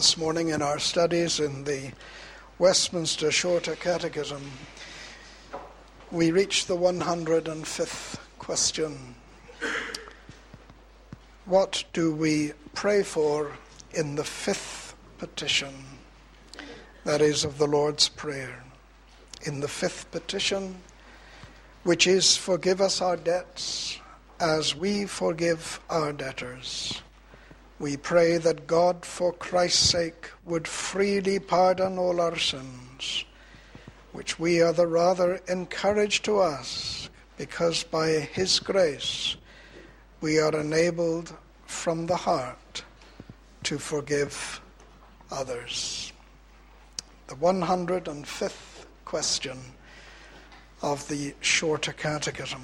this morning in our studies in the Westminster Shorter Catechism, we reach the 105th question. What do we pray for in the fifth petition, that is of the Lord's Prayer? In the fifth petition, which is, forgive us our debts as we forgive our debtors. We pray that God, for Christ's sake, would freely pardon all our sins, which we are the rather encouraged to ask, because by his grace we are enabled from the heart to forgive others. The 105th question of the Shorter Catechism.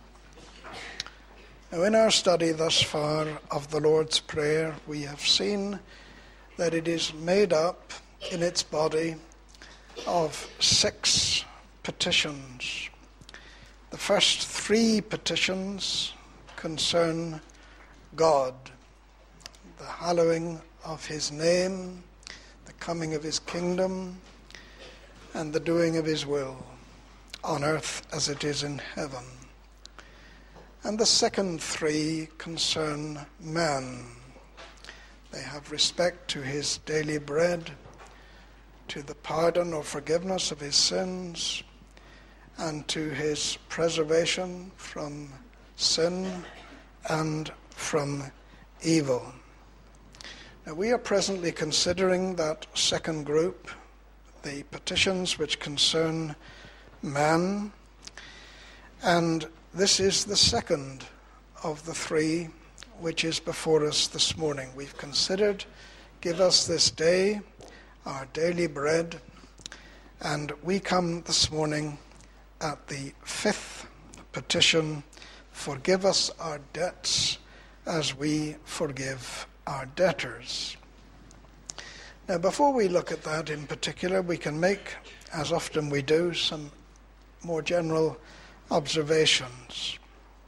Now, in our study thus far of the Lord's Prayer, we have seen that it is made up in its body of 6 petitions. The first 3 petitions concern God, the hallowing of his name, the coming of his kingdom, and the doing of his will, on earth as it is in heaven. And the second 3 concern man. They have respect to his daily bread, to the pardon or forgiveness of his sins, and to his preservation from sin and from evil. Now, we are presently considering that second group, the petitions which concern man, and this is the second of the 3 which is before us this morning. We've considered, give us this day our daily bread, and we come this morning at the 5th petition, forgive us our debts as we forgive our debtors. Now, before we look at that in particular, we can make, as often we do, some more general observations.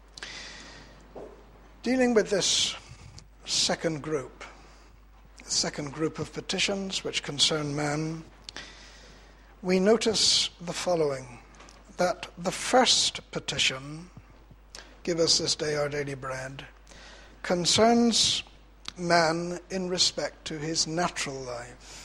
Dealing with this second group of petitions which concern man, we notice the following, that the first petition, give us this day our daily bread, concerns man in respect to his natural life.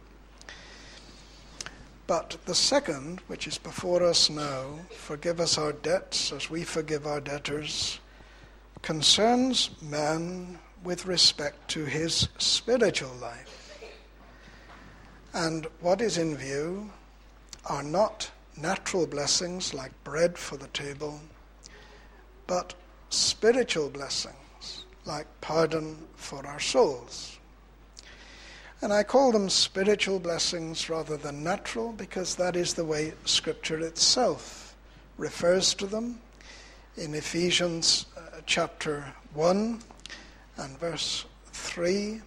But the second, which is before us now, forgive us our debts as we forgive our debtors, concerns man with respect to his spiritual life. And what is in view are not natural blessings like bread for the table, but spiritual blessings like pardon for our souls. And I call them spiritual blessings rather than natural, because that is the way Scripture itself refers to them. In Ephesians chapter 1 and verse 3,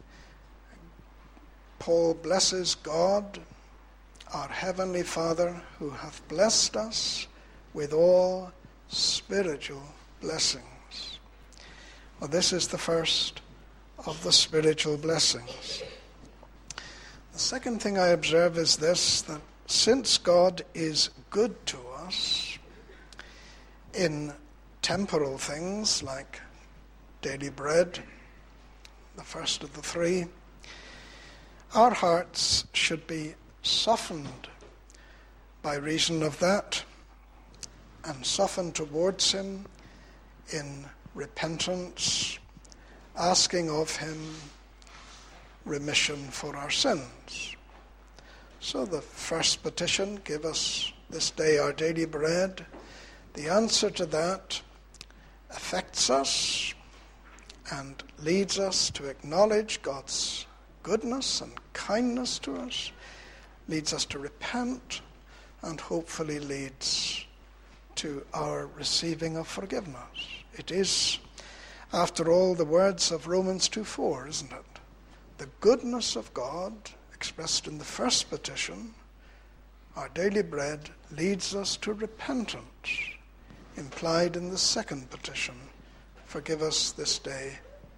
Paul blesses God, our heavenly Father, who hath blessed us with all spiritual blessings. Well, this is the first of the spiritual blessings. The second thing I observe is this, that since God is good to us in temporal things like daily bread, the first of the 3, our hearts should be softened by reason of that, and softened towards him in repentance, asking of him remission for our sins. So the first petition, give us this day our daily bread, the answer to that affects us and leads us to acknowledge God's goodness and kindness to us, leads us to repent, and hopefully leads to our receiving of forgiveness. It is, after all, the words of Romans 2:4, isn't it? The goodness of God, expressed in the first petition, our daily bread, leads us to repentance, implied in the second petition, forgive us this day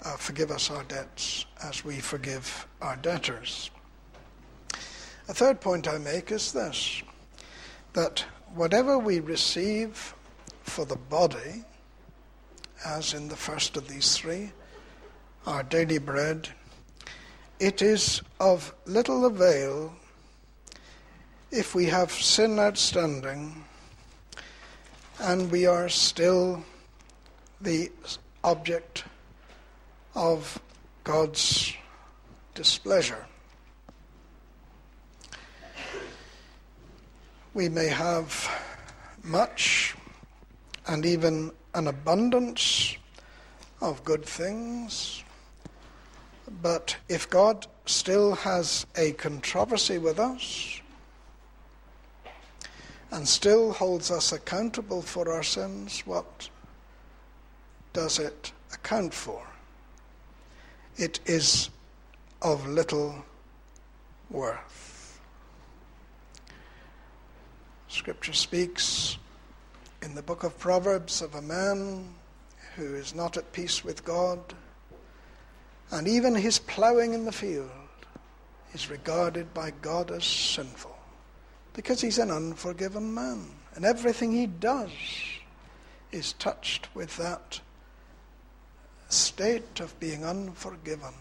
forgive us our debts as we forgive our debtors. A third point I make is this, that whatever we receive for the body, as in the first of these three, our daily bread, it is of little avail if we have sin outstanding and we are still the object of God's displeasure. We may have much and even an abundance of good things, but if God still has a controversy with us and still holds us accountable for our sins, what does it account for? It is of little worth. Scripture speaks in the book of Proverbs of a man who is not at peace with God, and even his ploughing in the field is regarded by God as sinful, because he's an unforgiven man, and everything he does is touched with that state of being unforgiven,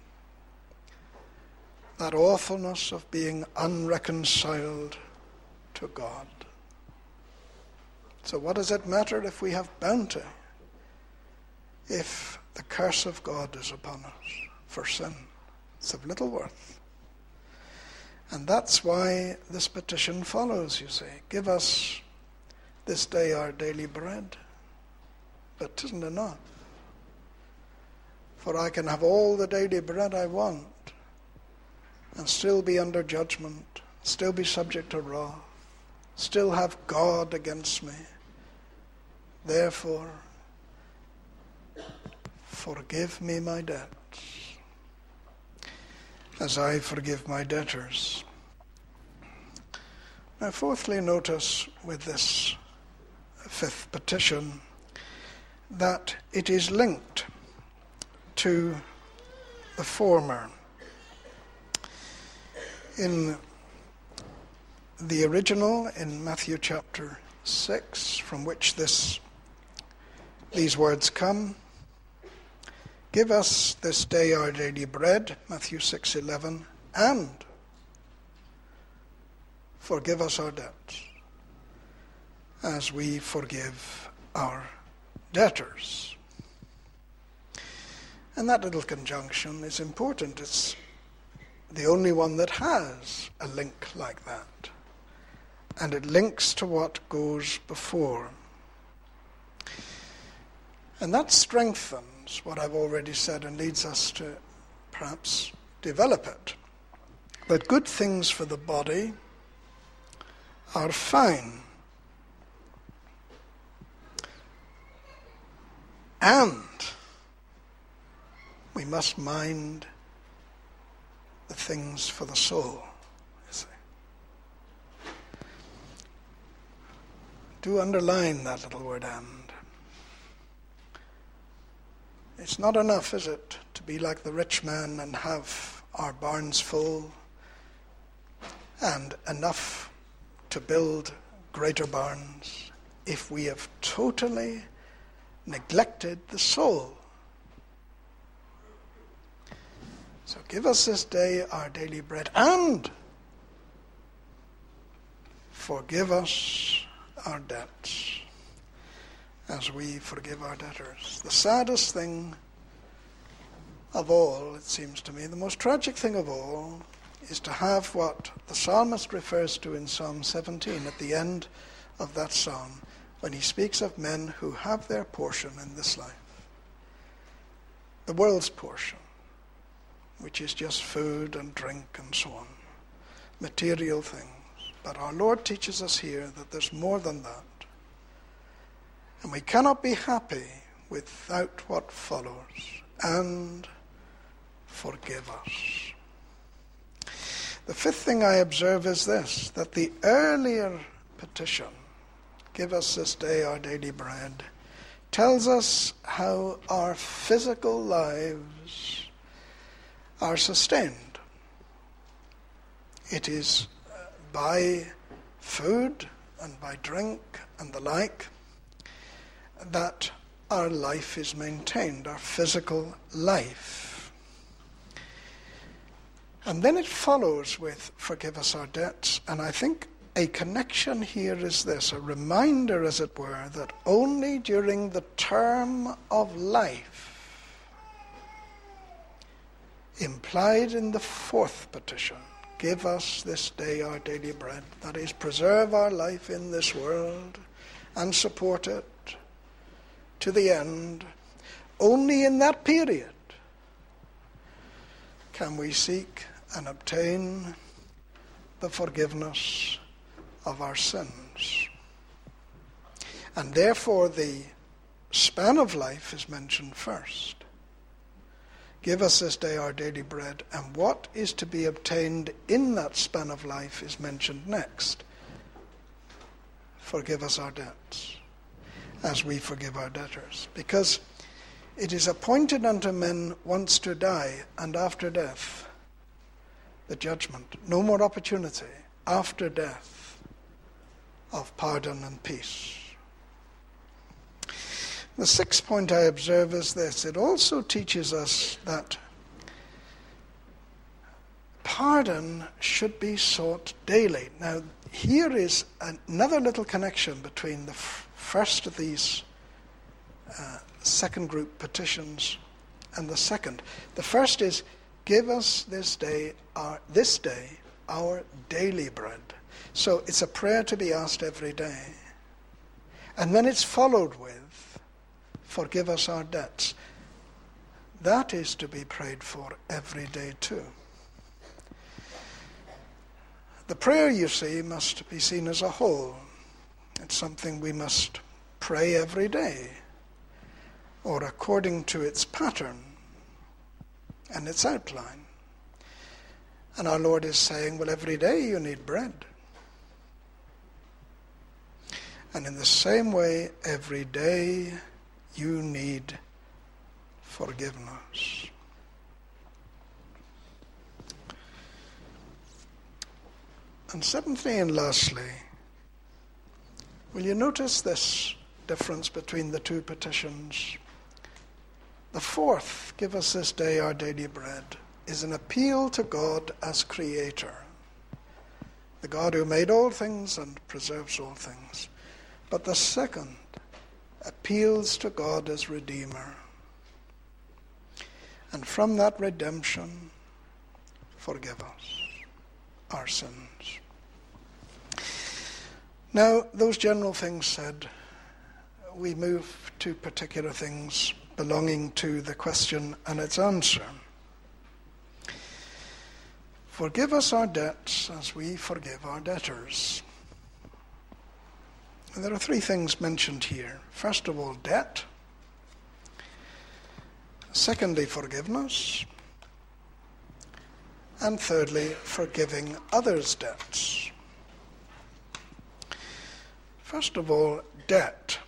that awfulness of being unreconciled to God. So what does it matter if we have bounty, if the curse of God is upon us for sin? It's of little worth. And that's why this petition follows, you see. Give us this day our daily bread. But it isn't enough. For I can have all the daily bread I want and still be under judgment, still be subject to wrath, still have God against me. Therefore, forgive me my debts, as I forgive my debtors. Now, fourthly, notice with this fifth petition that it is linked to the former. In the original, in Matthew chapter 6, from which these words come, give us this day our daily bread, Matthew 6:11, and forgive us our debts, as we forgive our debtors. And that little conjunction is important. It's the only one that has a link like that. And it links to what goes before. And that strengthens what I've already said and leads us to perhaps develop it. That good things for the body are fine. And we must mind the things for the soul, you see. Do underline that little word "and." It's not enough, is it, to be like the rich man and have our barns full and enough to build greater barns if we have totally neglected the soul. So give us this day our daily bread and forgive us our debts as we forgive our debtors. The saddest thing of all, it seems to me, the most tragic thing of all, is to have what the psalmist refers to in Psalm 17 at the end of that psalm, when he speaks of men who have their portion in this life. The world's portion, which is just food and drink and so on, material things. But our Lord teaches us here that there's more than that. And we cannot be happy without what follows, and forgive us. The fifth thing I observe is this, that the earlier petition, give us this day our daily bread, tells us how our physical lives are sustained. It is by food and by drink and the like that our life is maintained, our physical life. And then it follows with forgive us our debts. And I think a connection here is this, a reminder, as it were, that only during the term of life, implied in the fourth petition, give us this day our daily bread, that is, preserve our life in this world and support it to the end, only in that period can we seek and obtain the forgiveness of our sins. And therefore the span of life is mentioned first. Give us this day our daily bread, and what is to be obtained in that span of life is mentioned next. Forgive us our debts, as we forgive our debtors. Because it is appointed unto men once to die, and after death, the judgment. No more opportunity after death of pardon and peace. The sixth point I observe is this. It also teaches us that pardon should be sought daily. Now, here is another little connection between the first of these second group petitions and the second. The first is, give us this day our daily bread. So it's a prayer to be asked every day. And then it's followed with, forgive us our debts. That is to be prayed for every day too. The prayer, you see, must be seen as a whole. It's something we must pray every day, or according to its pattern and its outline. And our Lord is saying, well, every day you need bread. And in the same way, every day you need forgiveness. And seventhly and lastly, will you notice this difference between the two petitions? The fourth, give us this day our daily bread, is an appeal to God as Creator, the God who made all things and preserves all things. But the second appeals to God as Redeemer. And from that redemption, forgive us our sins. Now, those general things said, we move to particular things belonging to the question and its answer. Forgive us our debts as we forgive our debtors. And there are three things mentioned here. First of all, debt. Secondly, forgiveness. And thirdly, forgiving others' debts. First of all, debt.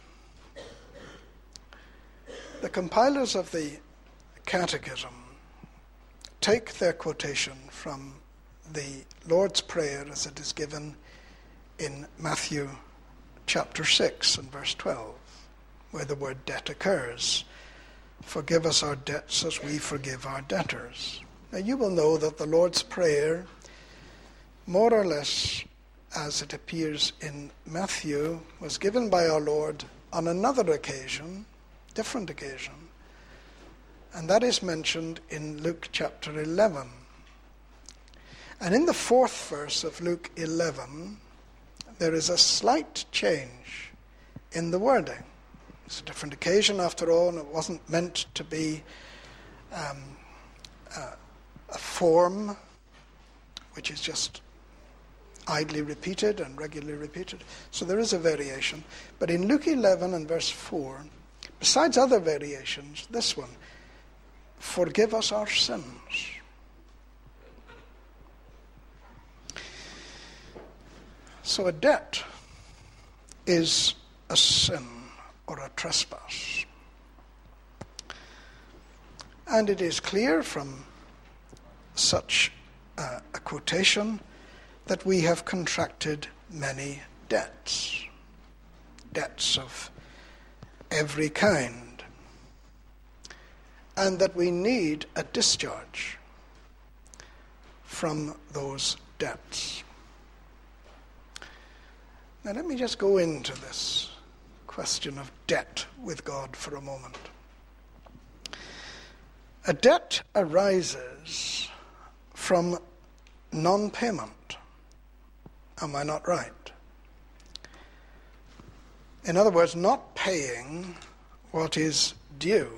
The compilers of the Catechism take their quotation from the Lord's Prayer as it is given in Matthew chapter 6 and verse 12, where the word debt occurs. Forgive us our debts as we forgive our debtors. Now you will know that the Lord's Prayer, more or less as it appears in Matthew, was given by our Lord on another occasion, different occasion, and that is mentioned in Luke chapter 11. And in the fourth verse of Luke 11, there is a slight change in the wording. It's a different occasion after all, and it wasn't meant to be a form which is just idly repeated and regularly repeated. So there is a variation. But in Luke 11 and verse 4, besides other variations, this one, forgive us our sins. So a debt is a sin, or a trespass. And it is clear from such a quotation that we have contracted many debts of every kind, and that we need a discharge from those debts. Now let me just go into this question of debt with God for a moment. A debt arises from non-payment. Am I not right? In other words, not paying what is due.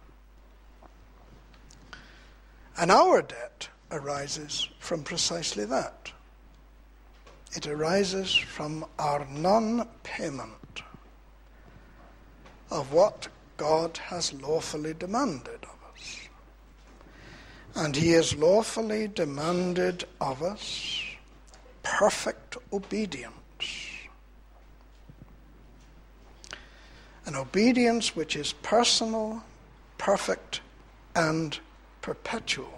And our debt arises from precisely that. It arises from our non-payment of what God has lawfully demanded of us. And he has lawfully demanded of us perfect obedience. An obedience which is personal, perfect, and perpetual.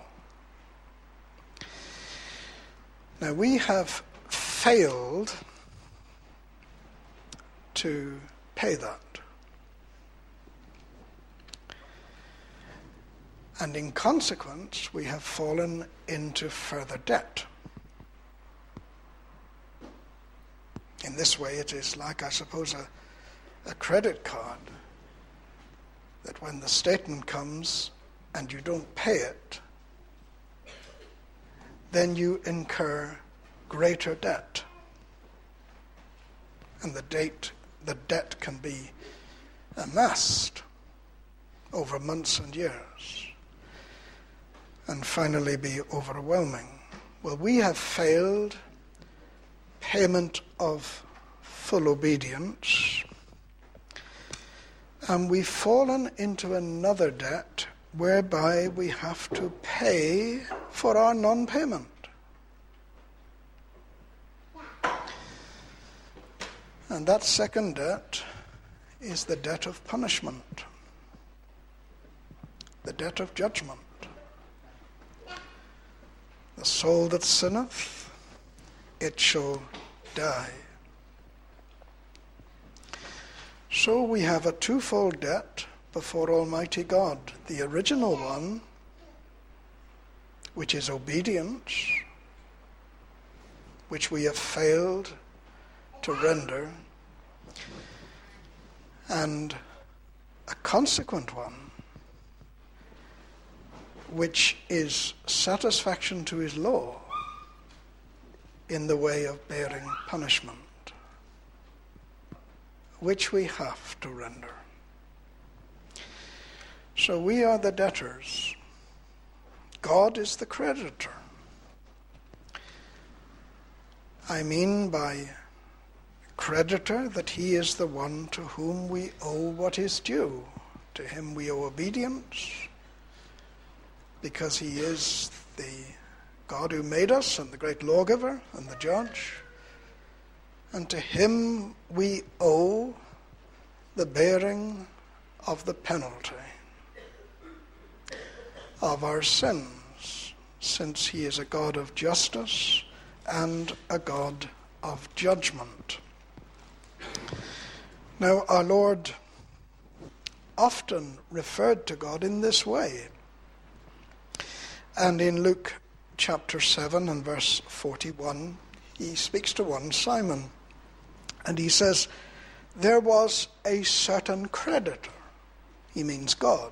Now we have failed to pay that. And in consequence, we have fallen into further debt. In this way, it is like, I suppose, a credit card, that when the statement comes and you don't pay it, then you incur greater debt. And the debt can be amassed over months and years, and finally be overwhelming. Well, we have failed payment of full obedience, and we've fallen into another debt whereby we have to pay for our non-payment. And that second debt is the debt of punishment, the debt of judgment. The soul that sinneth, it shall die. So we have a twofold debt before Almighty God. The original one, which is obedience, which we have failed to render, and a consequent one, which is satisfaction to his law in the way of bearing punishment, which we have to render. So we are the debtors. God is the creditor. I mean by creditor that he is the one to whom we owe what is due. To him we owe obedience, because he is the God who made us and the great lawgiver and the judge. And to him we owe the bearing of the penalty of our sins, since he is a God of justice and a God of judgment. Now, our Lord often referred to God in this way. And in Luke chapter 7 and verse 41, he speaks to one Simon, and he says, there was a certain creditor, he means God,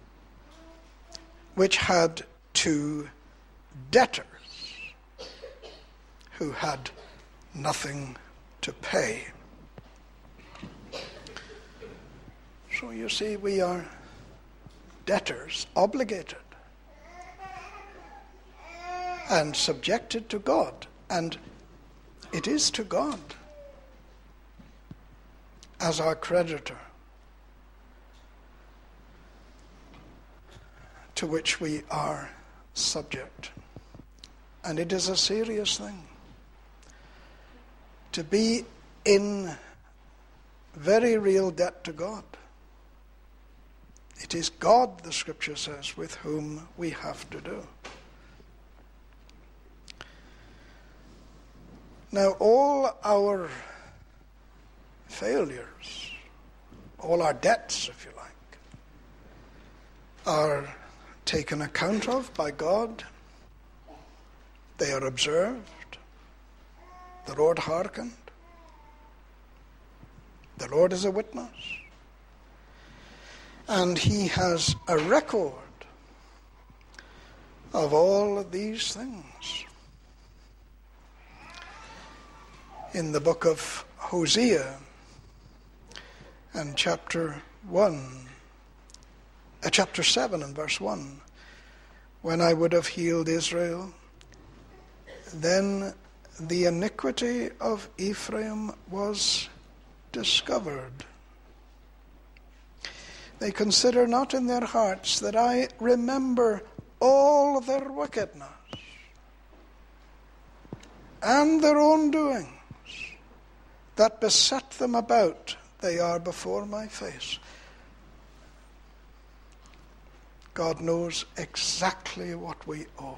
which had two debtors who had nothing to pay. So you see, we are debtors, obligated and subjected to God. And it is to God as our creditor to which we are subject. And it is a serious thing to be in very real debt to God. It is God, the Scripture says, with whom we have to do. Now, all our failures, all our debts, if you like, are taken account of by God. They are observed. The Lord hearkened. The Lord is a witness. And he has a record of all of these things. In the book of Hosea and chapter 7 and verse 1, when I would have healed Israel, then the iniquity of Ephraim was discovered. They consider not in their hearts that I remember all their wickedness and their own doings that beset them about. They are before my face. God knows exactly what we owe,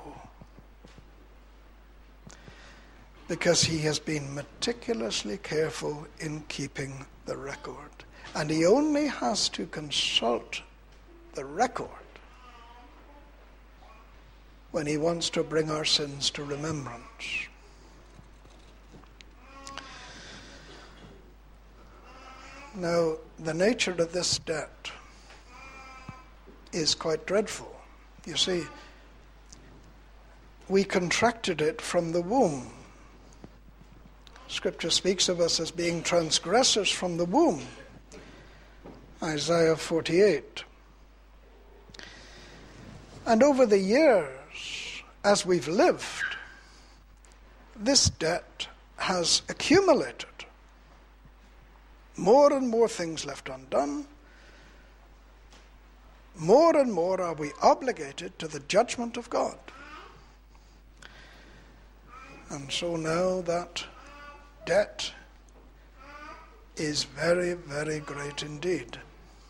because he has been meticulously careful in keeping the record. And he only has to consult the record when he wants to bring our sins to remembrance. Now, the nature of this debt is quite dreadful. You see, we contracted it from the womb. Scripture speaks of us as being transgressors from the womb. Isaiah 48. And over the years, as we've lived, this debt has accumulated. More and more things left undone. More and more are we obligated to the judgment of God. And so now that debt is very, very great indeed.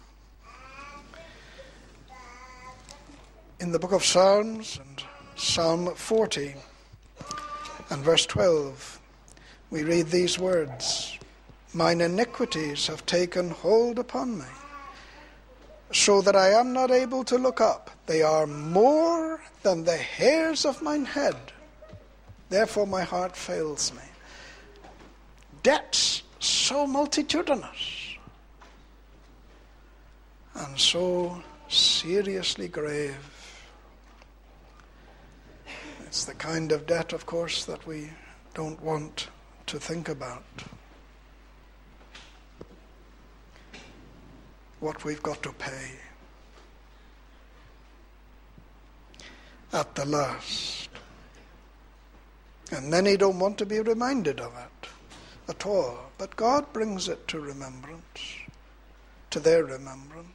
In the book of Psalms, and Psalm 40 and verse 12, we read these words, "Mine iniquities have taken hold upon me, so that I am not able to look up. They are more than the hairs of mine head. Therefore my heart fails me." Debts so multitudinous and so seriously grave. It's the kind of debt, of course, that we don't want to think about. What we've got to pay at the last. And many don't want to be reminded of it at all. But God brings it to remembrance, to their remembrance.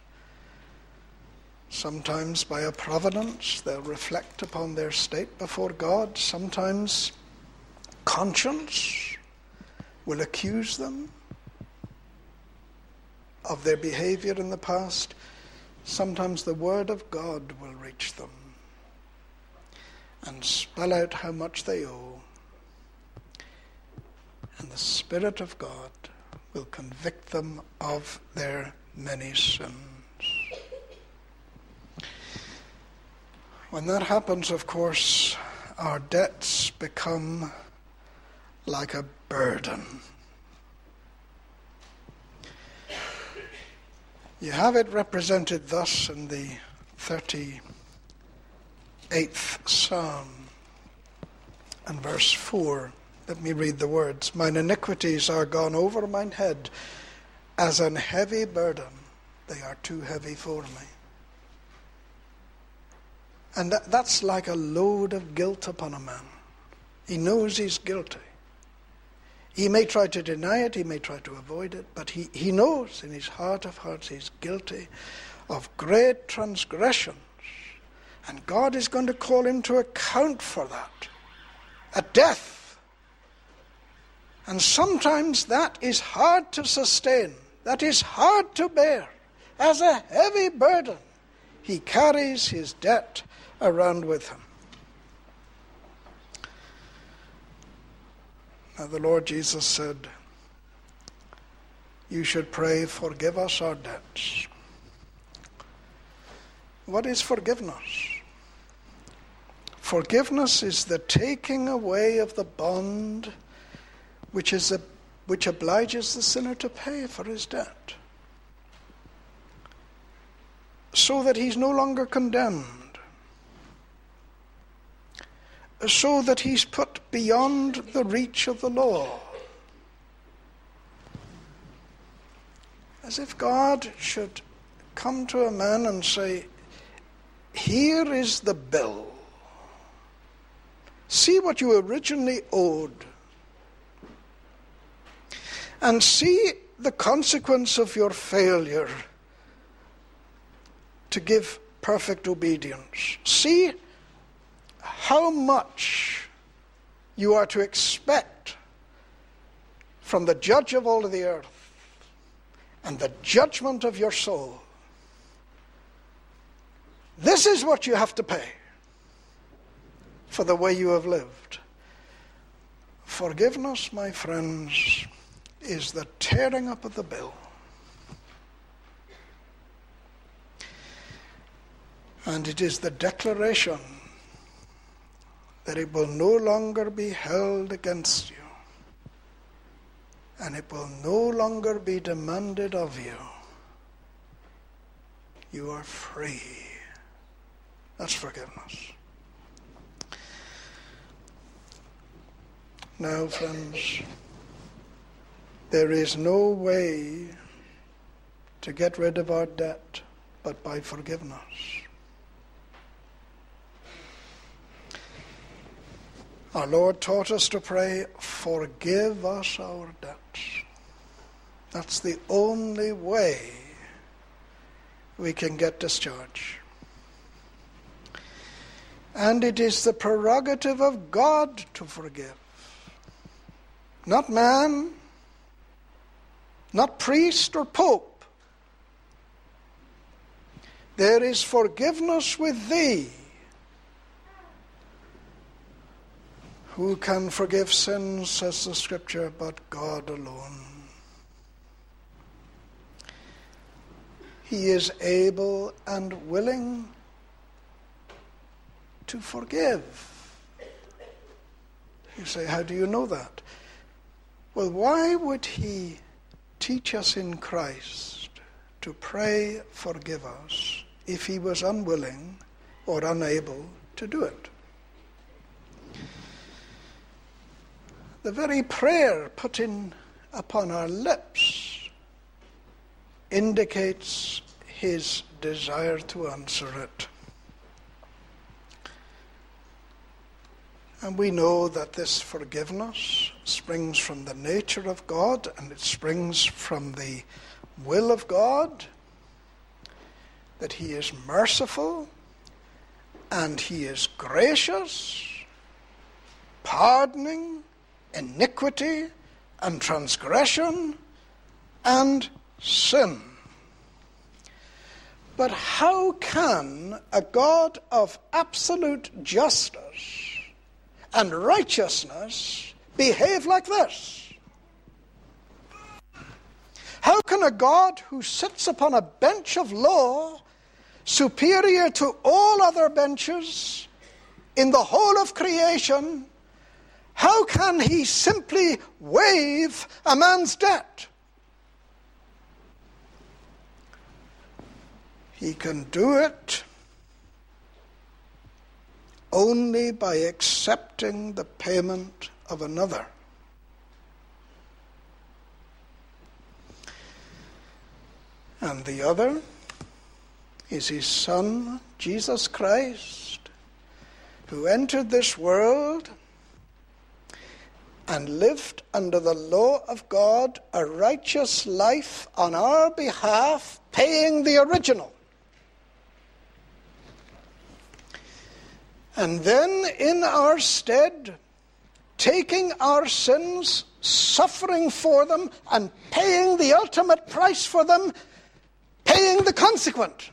Sometimes by a providence they'll reflect upon their state before God. Sometimes conscience will accuse them of their behavior in the past. Sometimes the word of God will reach them and spell out how much they owe. And the Spirit of God will convict them of their many sins. When that happens, of course, our debts become like a burden. You have it represented thus in the 38th Psalm and verse 4. Let me read the words. "Mine iniquities are gone over mine head as an heavy burden. They are too heavy for me." And that's like a load of guilt upon a man. He knows he's guilty. He may try to deny it, he may try to avoid it, but he knows in his heart of hearts he's guilty of great transgressions. And God is going to call him to account for that at death. And sometimes that is hard to sustain. That is hard to bear. As a heavy burden, he carries his debt around with him. Now the Lord Jesus said, you should pray, forgive us our debts. What is forgiveness? Forgiveness is the taking away of the bond which obliges the sinner to pay for his debt, so that he's no longer condemned, so that he's put beyond the reach of the law. As if God should come to a man and say, here is the bill. See what you originally owed. And see the consequence of your failure to give perfect obedience. See how much you are to expect from the judge of all of the earth and the judgment of your soul. This is what you have to pay for the way you have lived. Forgiveness, my friends, is the tearing up of the bill. And it is the declaration that it will no longer be held against you, and it will no longer be demanded of you. You are free. That's forgiveness. Now, friends, there is no way to get rid of our debt but by forgiveness. Our Lord taught us to pray, forgive us our debts. That's the only way we can get discharge. And it is the prerogative of God to forgive. Not man, not priest or pope. There is forgiveness with thee. Who can forgive sins, says the Scripture, but God alone. He is able and willing to forgive. You say, how do you know that? Well, why would he teach us in Christ to pray, forgive us, if he was unwilling or unable to do it? The very prayer put in upon our lips indicates his desire to answer it. And we know that this forgiveness springs from the nature of God, and it springs from the will of God, that he is merciful and he is gracious, pardoning iniquity and transgression and sin. But how can a God of absolute justice and righteousness behave like this? How can a God who sits upon a bench of law superior to all other benches in the whole of creation, how can he simply waive a man's debt? He can do it only by accepting the payment of another. And the other is his Son, Jesus Christ, who entered this world and lived under the law of God a righteous life on our behalf, paying the original. And then in our stead, taking our sins suffering for them and paying the ultimate price for them, paying the consequent.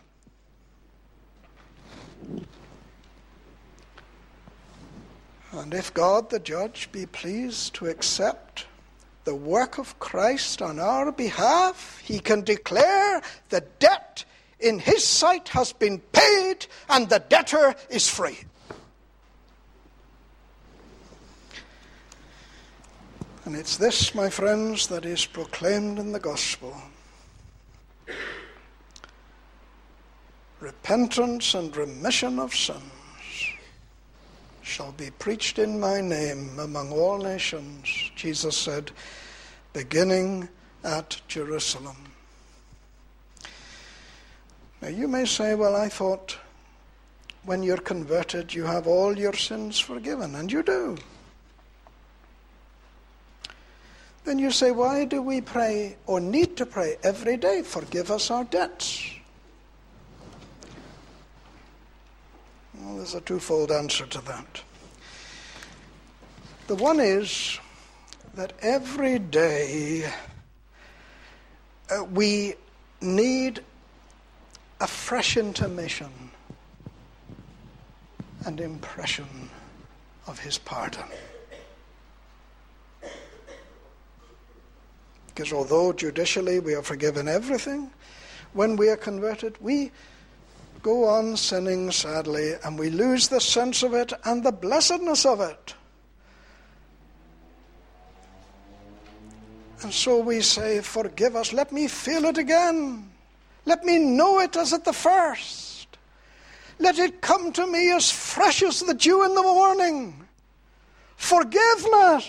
And if God the judge be pleased to accept the work of Christ on our behalf, he can declare the debt in his sight has been paid and the debtor is free. And it's this, my friends, that is proclaimed in the gospel. Repentance and remission of sins shall be preached in my name among all nations, Jesus said, beginning at Jerusalem. Now you may say, well, I thought when you're converted you have all your sins forgiven, and you do. Then you say, why do we pray or need to pray every day, forgive us our debts? Well, there's a twofold answer to that. The one is that every day we need a fresh intimation and impression of his pardon. Because although judicially we are forgiven everything, when we are converted, we go on sinning sadly, and we lose the sense of it and the blessedness of it. And so we say, forgive us, let me feel it again. Let me know it as at the first. Let it come to me as fresh as the dew in the morning. Forgiveness.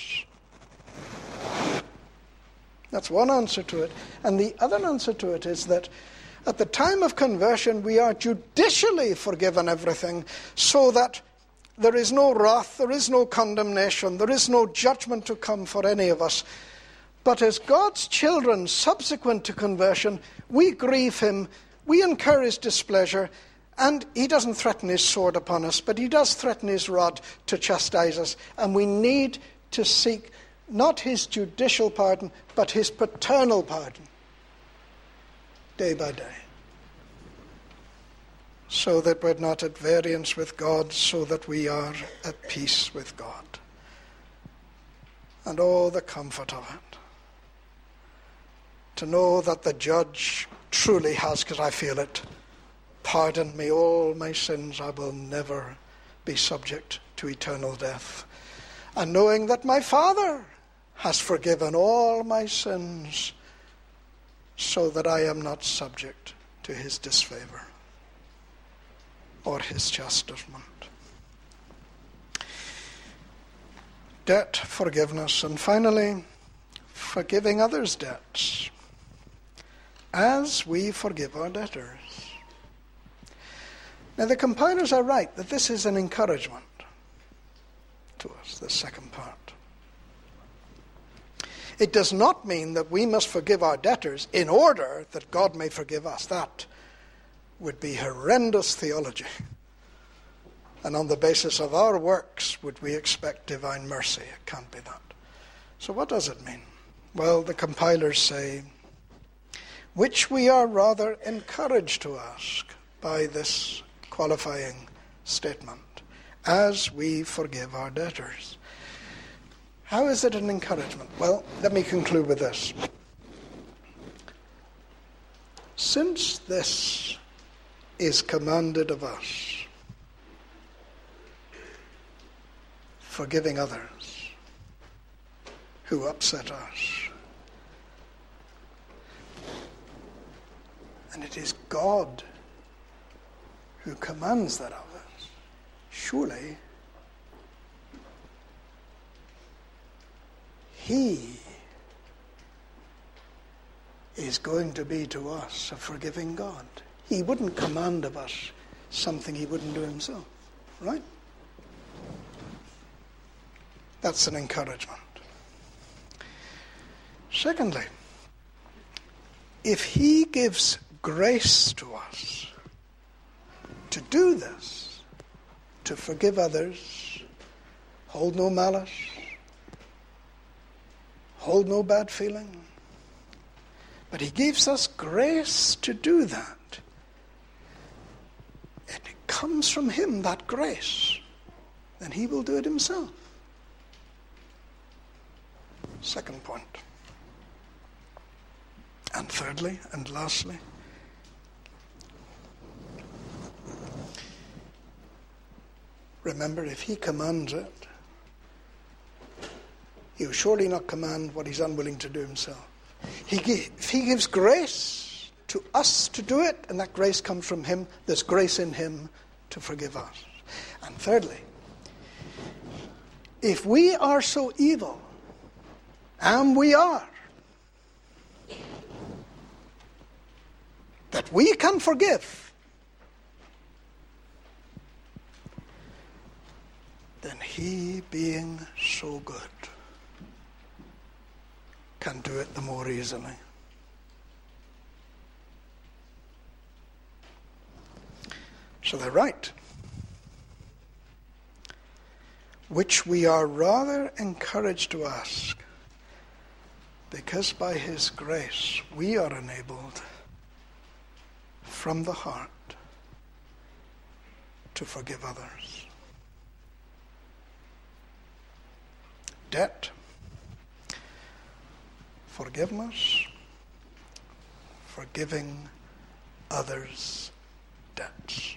That's one answer to it. And the other answer to it is that at the time of conversion, we are judicially forgiven everything, so that there is no wrath, there is no condemnation, there is no judgment to come for any of us. But as God's children, subsequent to conversion, we grieve him, we incur his displeasure, and he doesn't threaten his sword upon us, but he does threaten his rod to chastise us. And we need to seek not his judicial pardon, but his paternal pardon, day by day, so that we're not at variance with God, so that we are at peace with God. And oh, the comfort of it, to know that the judge truly has, because I feel it, pardoned me all my sins, I will never be subject to eternal death. And knowing that my Father has forgiven all my sins, so that I am not subject to his disfavor or his chastisement. Debt forgiveness, and finally, forgiving others' debts, as we forgive our debtors. Now the compilers are right that this is an encouragement to us, the second part. It does not mean that we must forgive our debtors in order that God may forgive us. That would be horrendous theology. And on the basis of our works would we expect divine mercy. It can't be that. So what does it mean? Well, the compilers say, which we are rather encouraged to ask by this qualifying statement, as we forgive our debtors. How is it an encouragement? Well, let me conclude with this. Since this is commanded of us, forgiving others who upset us, and it is God who commands that of us, surely he is going to be to us a forgiving God. He wouldn't command of us something he wouldn't do himself, right? That's an encouragement. Secondly, if he gives grace to us to do this, to forgive others, hold no malice, hold no bad feeling. But he gives us grace to do that. And it comes from him, that grace. Then he will do it himself. Second point. And thirdly and lastly, remember, if he commands it, he will surely not command what he's unwilling to do himself. If he gives grace to us to do it, and that grace comes from him, there's grace in him to forgive us. And thirdly, if we are so evil, and we are, that we can forgive, then he, being so good, can do it the more easily. So they're right. Which we are rather encouraged to ask, because by his grace we are enabled from the heart to forgive others. Debt, forgiveness, forgiving others' debts.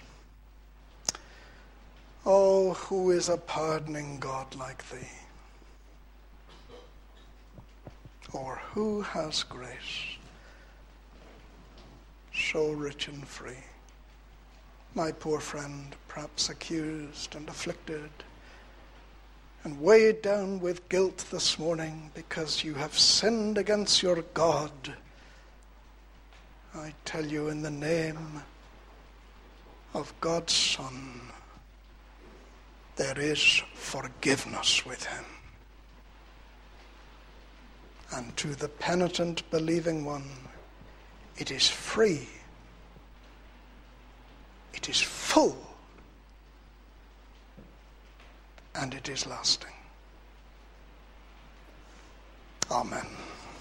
Oh, who is a pardoning God like thee? Or who has grace so rich and free? My poor friend, perhaps accused and afflicted and weighed down with guilt this morning because you have sinned against your God, I tell you, in the name of God's Son, there is forgiveness with him. And to the penitent believing one, it is free, it is full, and it is lasting. Amen.